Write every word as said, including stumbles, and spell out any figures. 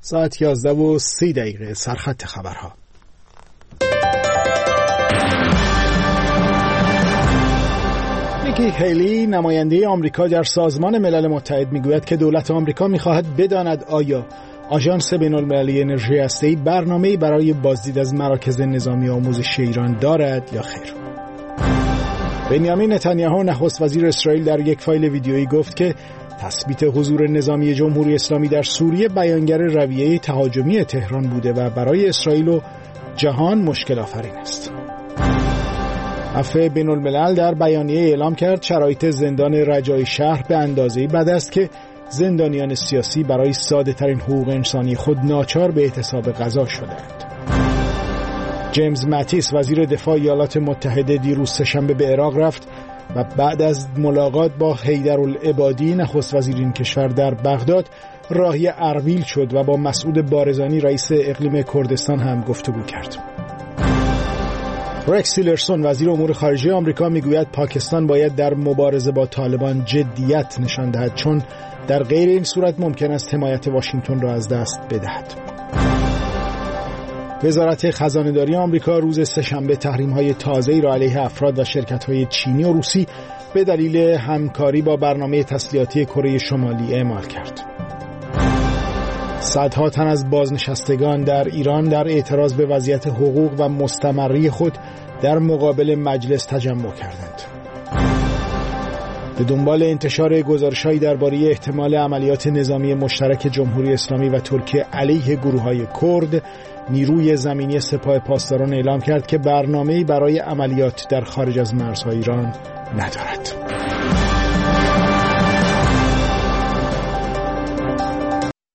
ساعت یازده و سی دقیقه سرخط خبرها. نیکی هیلی نماینده آمریکا در سازمان ملل متحد میگوید که دولت آمریکا میخواهد بداند آیا آژانس بین‌المللی انرژی هسته‌ای برنامه‌ای برای بازدید از مراکز نظامی آموزشی ایران دارد یا خیر. بنیامین نتانیاهو نخست وزیر اسرائیل در یک فایل ویدیویی گفت که تثبیت حضور نظامی جمهوری اسلامی در سوریه بیانگر رویه تهاجمی تهران بوده و برای اسرائیل و جهان مشکل آفرین است. عفو بین الملل در بیانیه اعلام کرد شرایط زندان رجای شهر به اندازه‌ای بد است که زندانیان سیاسی برای ساده ترین حقوق انسانی خود ناچار به اعتصاب غذا شدند. جیمز ماتیس وزیر دفاع ایالات متحده دیروز سه‌شنبه به عراق رفت و بعد از ملاقات با حیدرالعبادی نخست وزیر این کشور در بغداد راهی اربیل شد و با مسعود بارزانی رئیس اقلیم کردستان هم گفتگو کرد. رکس تیلرسون وزیر امور خارجه آمریکا میگوید پاکستان باید در مبارزه با طالبان جدیت نشان دهد، چون در غیر این صورت ممکن است حمایت واشنگتن را از دست بدهد. وزارت خزانه‌داری آمریکا روز سه‌شنبه تحریم‌های تازه‌ای را علیه افراد و شرکت‌های چینی و روسی به دلیل همکاری با برنامه تسلیحاتی کره شمالی اعمال کرد. صدها تن از بازنشستگان در ایران در اعتراض به وضعیت حقوق و مستمری خود در مقابل مجلس تجمع کردند. به دنبال انتشار گزارش‌هایی درباره احتمال عملیات نظامی مشترک جمهوری اسلامی و ترکیه علیه گروه‌های کرد، نیروی زمینی سپاه پاسداران اعلام کرد که برنامه‌ای برای عملیات در خارج از مرزهای ایران ندارد.